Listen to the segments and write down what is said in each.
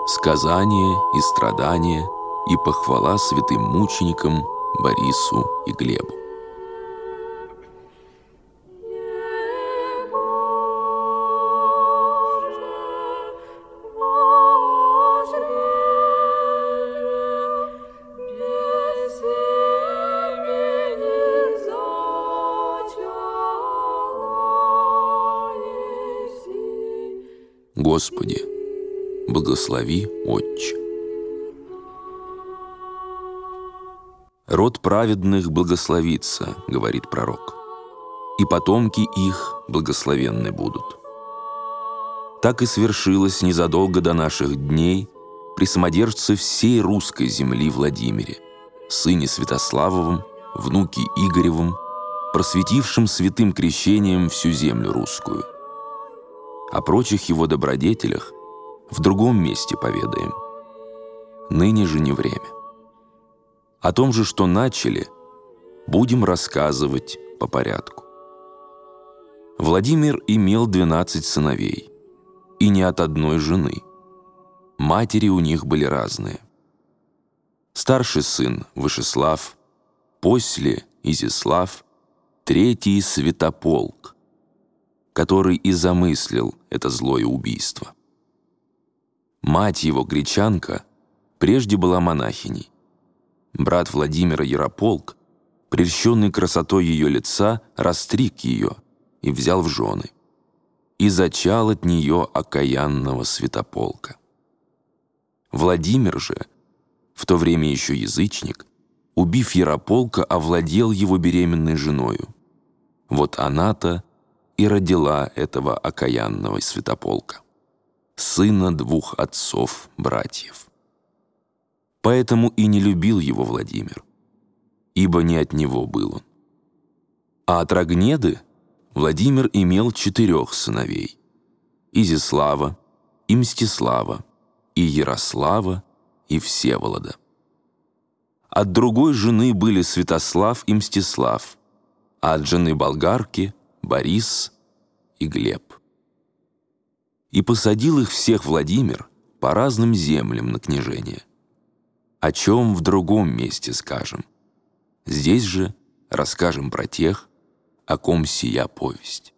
сказания и страдания и похвала святым мученикам Борису и Глебу. Господи, благослови, Отче. «Род праведных благословится, — говорит пророк, — и потомки их благословенны будут». Так и свершилось незадолго до наших дней при самодержце всей русской земли Владимире, сыне Святославовом, внуке Игоревом, просветившим святым крещением всю землю русскую. О прочих его добродетелях в другом месте поведаем. Ныне же не время. О том же, что начали, будем рассказывать по порядку. Владимир имел 12 сыновей, и не от одной жены. Матери у них были разные. Старший сын Вышеслав, после Изяслав, третий Святополк, который и замыслил это злое убийство. Мать его, гречанка, прежде была монахиней. Брат Владимира Ярополк, прельщенный красотой ее лица, растриг ее и взял в жены, и зачал от нее окаянного Святополка. Владимир же, в то время еще язычник, убив Ярополка, овладел его беременной женою. Вот она-то и родила этого окаянного Святополка, сына двух отцов-братьев. Поэтому и не любил его Владимир, ибо не от него был он. А от Рогнеды Владимир имел 4 сыновей: Изяслава, и Мстислава, и Ярослава, и Всеволода. От другой жены были Святослав и Мстислав, а от жены болгарки — Борис и Глеб. И посадил их всех Владимир по разным землям на княжение. О чем в другом месте скажем. Здесь же расскажем про тех, о ком сия повесть.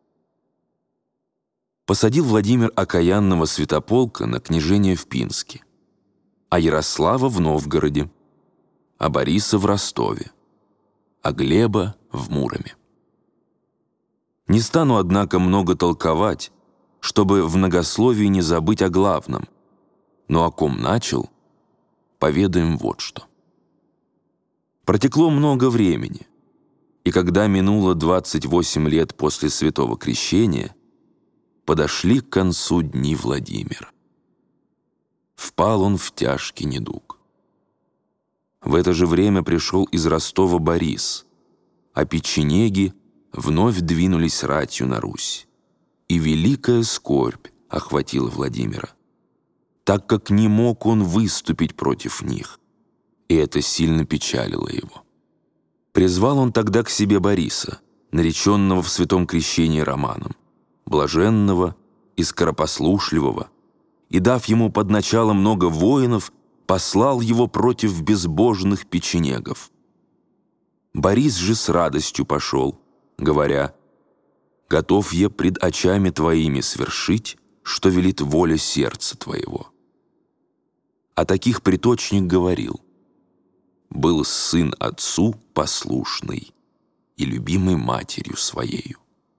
Посадил Владимир окаянного Святополка на княжение в Пинске, а Ярослава в Новгороде, а Бориса в Ростове, а Глеба в Муроме. Не стану, однако, много толковать, чтобы в многословии не забыть о главном, но о ком начал, поведаем вот что. Протекло много времени, и когда минуло 28 лет после святого крещения, подошли к концу дни Владимира. Впал он в тяжкий недуг. В это же время пришел из Ростова Борис, а печенеги вновь двинулись ратью на Русь, и великая скорбь охватила Владимира, так как не мог он выступить против них, и это сильно печалило его. Призвал он тогда к себе Бориса, нареченного в святом крещении Романом, блаженного и скоропослушливого, и, дав ему под начало много воинов, послал его против безбожных печенегов. Борис же с радостью пошел, говоря: «Готов я пред очами твоими свершить, что велит воля сердца твоего». А таких приточник говорил: «Был сын отцу послушный и любимый матерью своею».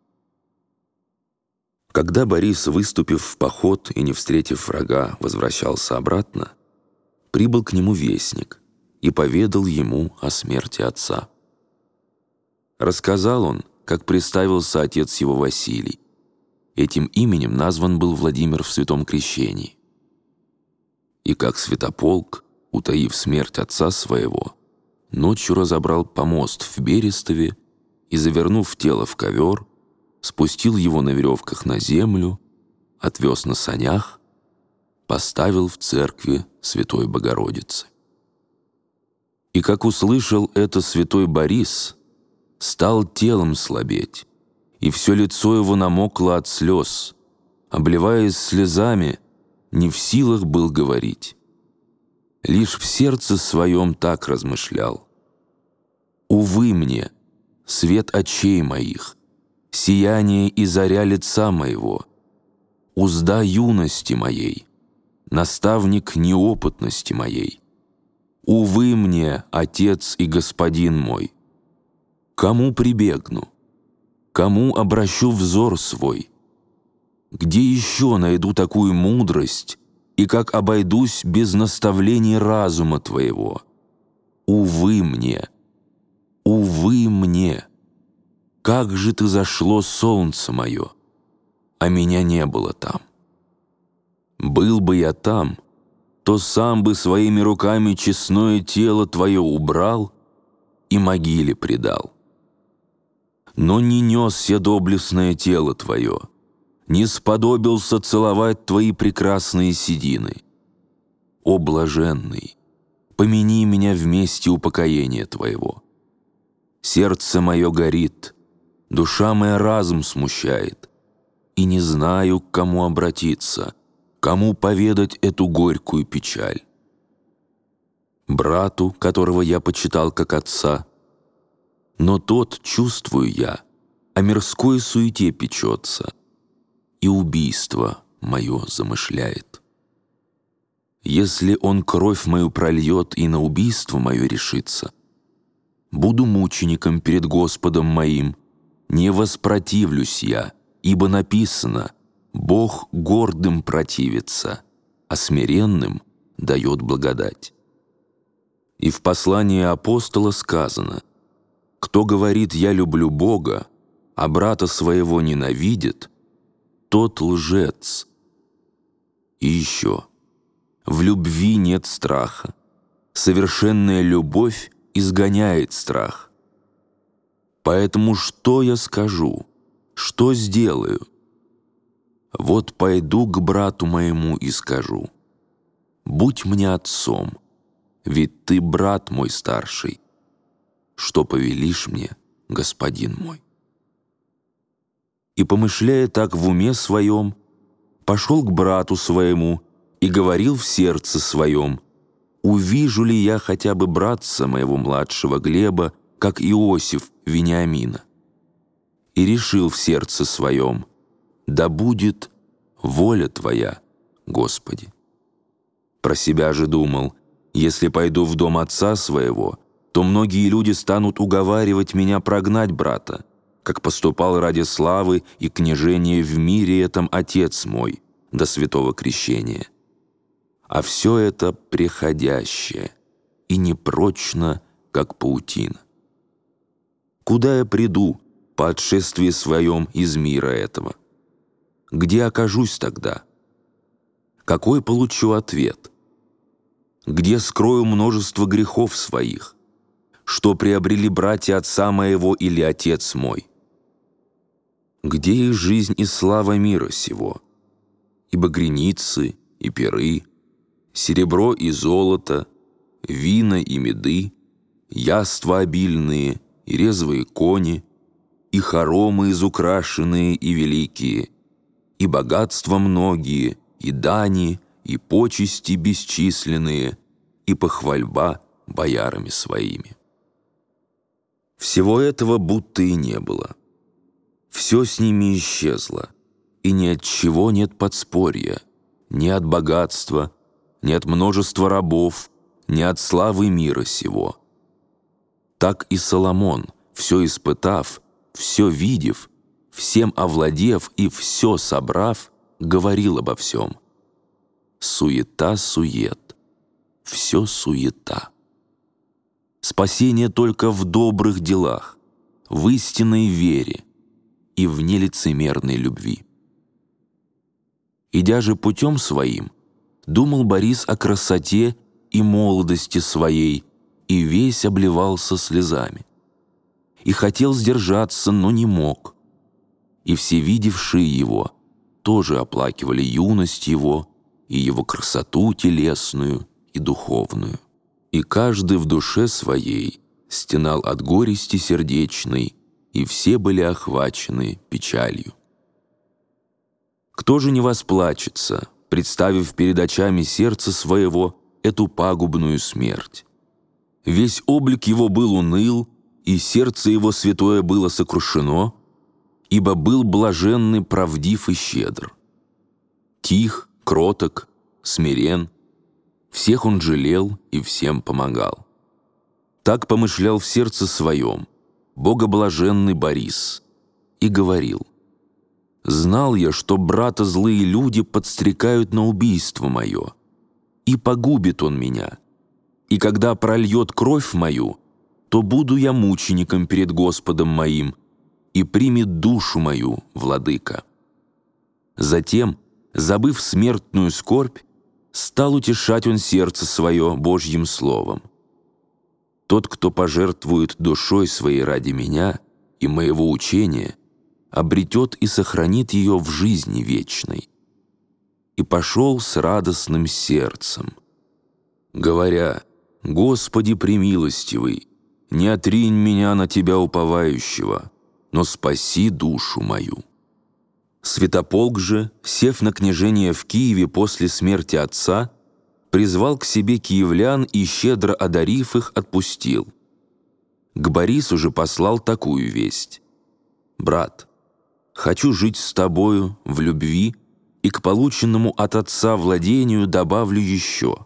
Когда Борис, выступив в поход и не встретив врага, возвращался обратно, прибыл к нему вестник и поведал ему о смерти отца. Рассказал он, как представился отец его Василий. Этим именем назван был Владимир в святом крещении. И как Святополк, утаив смерть отца своего, ночью разобрал помост в Берестове и, завернув тело в ковер, спустил его на веревках на землю, отвез на санях, поставил в церкви Святой Богородицы. И как услышал это святой Борис, стал телом слабеть, и все лицо его намокло от слез. Обливаясь слезами, не в силах был говорить. Лишь в сердце своем так размышлял: «Увы мне, свет очей моих, сияние и заря лица моего, узда юности моей, наставник неопытности моей. Увы мне, Отец и Господин мой, кому прибегну, кому обращу взор свой? Где еще найду такую мудрость, и как обойдусь без наставлений разума Твоего? Увы мне, увы мне! Как же Ты зашло солнце мое, а меня не было там! Был бы я там, то сам бы своими руками честное тело Твое убрал и могиле предал. Но не нес я доблестное тело Твое, не сподобился целовать Твои прекрасные седины. О, блаженный, помяни меня вместе упокоения Твоего. Сердце мое горит, душа моя разум смущает, и не знаю, к кому обратиться, кому поведать эту горькую печаль. Брату, которого я почитал как отца, но тот, чувствую я, о мирской суете печется и убийство мое замышляет. Если он кровь мою прольет и на убийство мое решится, буду мучеником перед Господом моим, не воспротивлюсь я, ибо написано: Бог гордым противится, а смиренным дает благодать. И в послании апостола сказано: кто говорит «я люблю Бога», а брата своего ненавидит, тот лжец. И еще: в любви нет страха, совершенная любовь изгоняет страх. Поэтому что я скажу, что сделаю? Вот пойду к брату моему и скажу: будь мне отцом, ведь ты брат мой старший. Что повелишь мне, господин мой? И, помышляя так в уме своем, пошел к брату своему и говорил в сердце своем: увижу ли я хотя бы братца моего младшего Глеба, как Иосиф Вениамина? И решил в сердце своем: да будет воля Твоя, Господи. Про себя же думал: если пойду в дом отца своего, то многие люди станут уговаривать меня прогнать брата, как поступал ради славы и княжения в мире этом отец мой до святого крещения. А все это преходящее и непрочно, как паутина. Куда я приду по отшествии своем из мира этого? Где окажусь тогда? Какой получу ответ? Где скрою множество грехов своих, что приобрели братья отца моего или отец мой? Где их жизнь и слава мира сего? И багряницы, и пиры, серебро и золото, вина и меды, яства обильные и резвые кони, и хоромы изукрашенные и великие, и богатства многие, и дани, и почести бесчисленные, и похвальба боярами своими. Всего этого будто и не было. Все с ними исчезло, и ни от чего нет подспорья, ни от богатства, ни от множества рабов, ни от славы мира сего. Так и Соломон, все испытав, все видев, всем овладев и все собрав, говорил обо всем: суета-сует, все суета. Спасение только в добрых делах, в истинной вере и в нелицемерной любви. Идя же путем своим, думал Борис о красоте и молодости своей, и весь обливался слезами. И хотел сдержаться, но не мог. И все видевшие его тоже оплакивали юность его и его красоту телесную и духовную. И каждый в душе своей стенал от горести сердечной, и все были охвачены печалью. Кто же не восплачется, представив перед очами сердца своего эту пагубную смерть. Весь облик его был уныл, и сердце его святое было сокрушено, ибо был блаженный, правдив и щедр. Тих, кроток, смирен, всех он жалел и всем помогал. Так помышлял в сердце своем богоблаженный Борис и говорил: «Знал я, что брата злые люди подстрекают на убийство мое, и погубит он меня, и когда прольет кровь мою, то буду я мучеником перед Господом моим, и примет душу мою, владыка». Затем, забыв смертную скорбь, стал утешать он сердце свое Божьим словом. «Тот, кто пожертвует душой своей ради меня и моего учения, обретет и сохранит ее в жизни вечной». И пошел с радостным сердцем, говоря: «Господи премилостивый, не отринь меня на Тебя уповающего, но спаси душу мою». Святополк же, сев на княжение в Киеве после смерти отца, призвал к себе киевлян и, щедро одарив их, отпустил. К Борису же послал такую весть: «Брат, хочу жить с тобою в любви, и к полученному от отца владению добавлю еще».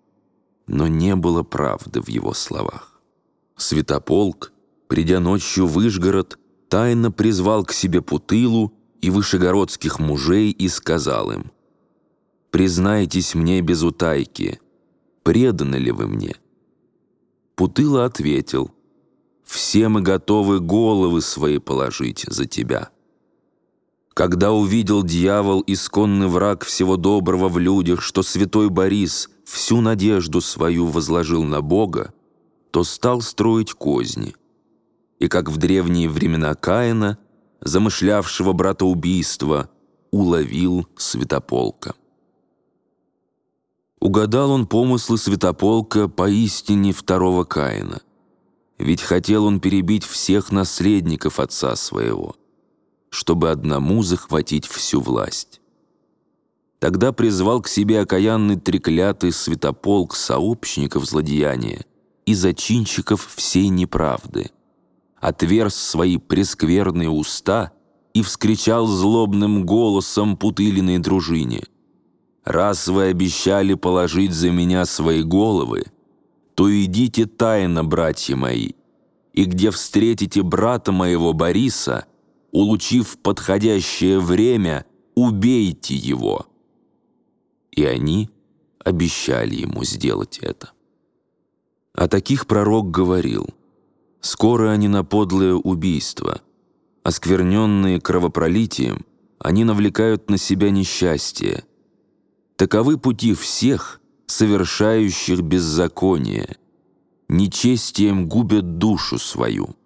Но не было правды в его словах. Святополк, придя ночью в Вышгород, тайно призвал к себе Путылу и вышегородских мужей и сказал им: «Признайтесь мне без утайки, преданы ли вы мне?» Путыла ответил: «Все мы готовы головы свои положить за тебя». Когда увидел дьявол, исконный враг всего доброго в людях, что святой Борис всю надежду свою возложил на Бога, то стал строить козни. И как в древние времена Каина, замышлявшего братоубийства, уловил Святополка. Угадал он помыслы Святополка поистине второго Каина, ведь хотел он перебить всех наследников отца своего, чтобы одному захватить всю власть. Тогда призвал к себе окаянный треклятый Святополк сообщников злодеяния и зачинщиков всей неправды, отверз свои прескверные уста и вскричал злобным голосом Путылиной дружине: «Раз вы обещали положить за меня свои головы, то идите тайно, братья мои, и где встретите брата моего Бориса, улучив подходящее время, убейте его». И они обещали ему сделать это. О таких пророк говорил: «Скоро они на подлое убийство, оскверненные кровопролитием, они навлекают на себя несчастье. Таковы пути всех, совершающих беззаконие, нечестием губят душу свою».